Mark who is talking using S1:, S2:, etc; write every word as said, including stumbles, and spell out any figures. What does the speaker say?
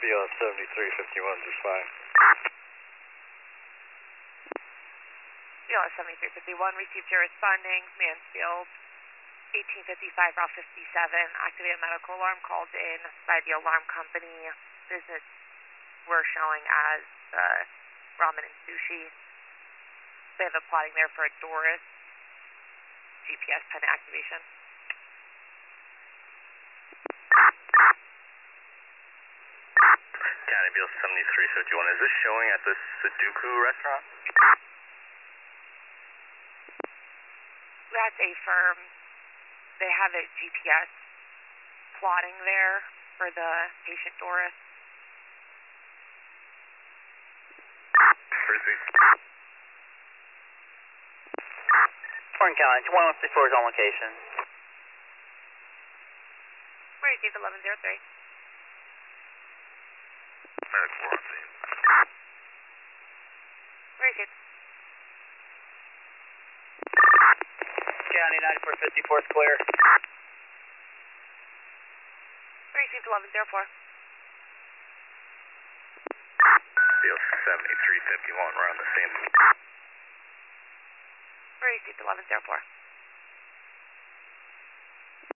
S1: B L seventy-three fifty-one, just fine.
S2: B L seventy-three fifty-one, received your responding, Mansfield, eighteen fifty-five, Route fifty-seven, activated medical alarm called in by the alarm company. Business we're showing as uh, ramen and sushi. They have a plotting there for a Doris. G P S pen activation.
S1: County B L seventy-three fifty-one, is this showing at the Sudoku restaurant?
S2: That's a firm. They have a G P S plotting there for the patient Doris.
S1: Proceed.
S3: Orange County, one one six four is on location.
S2: We received eleven oh three.
S1: Medical on scene.
S2: We received.
S3: County ninety-four fifty-four is clear.
S2: We received eleven oh four.
S1: B L seventy-three fifty-one, we're on the scene.
S2: We received eleven oh four.